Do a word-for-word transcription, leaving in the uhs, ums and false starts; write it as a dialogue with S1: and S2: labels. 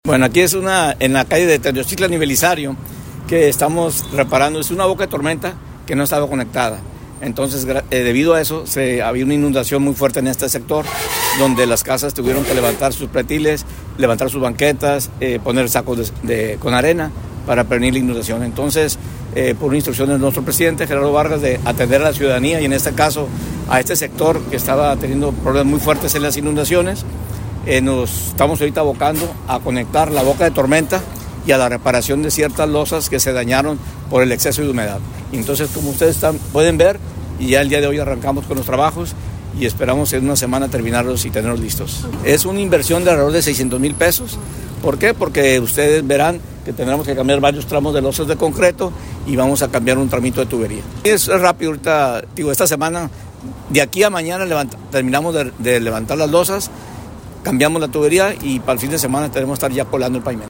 S1: Bueno, aquí es una, en la calle de Teotihuacán y Belisario, que estamos reparando. Es una boca de tormenta que no estaba conectada. Entonces, eh, debido a eso, se, había una inundación muy fuerte en este sector, donde las casas tuvieron que levantar sus pretiles, levantar sus banquetas, eh, poner sacos de, de, con arena para prevenir la inundación. Entonces, eh, por instrucciones de nuestro presidente, Gerardo Vargas, de atender a la ciudadanía y en este caso a este sector que estaba teniendo problemas muy fuertes en las inundaciones, eh, nos estamos ahorita abocando a conectar la boca de tormenta y a la reparación de ciertas losas que se dañaron por el exceso de humedad. Y entonces, como ustedes están, pueden ver, y ya el día de hoy arrancamos con los trabajos y esperamos en una semana terminarlos y tenerlos listos. Es una inversión de alrededor de seiscientos mil pesos. ¿Por qué? Porque ustedes verán que tendremos que cambiar varios tramos de losas de concreto y vamos a cambiar un tramito de tubería. Es rápido ahorita, digo, esta semana, de aquí a mañana levanta, terminamos de, de levantar las losas, cambiamos la tubería y para el fin de semana tenemos que estar ya colando el pavimento.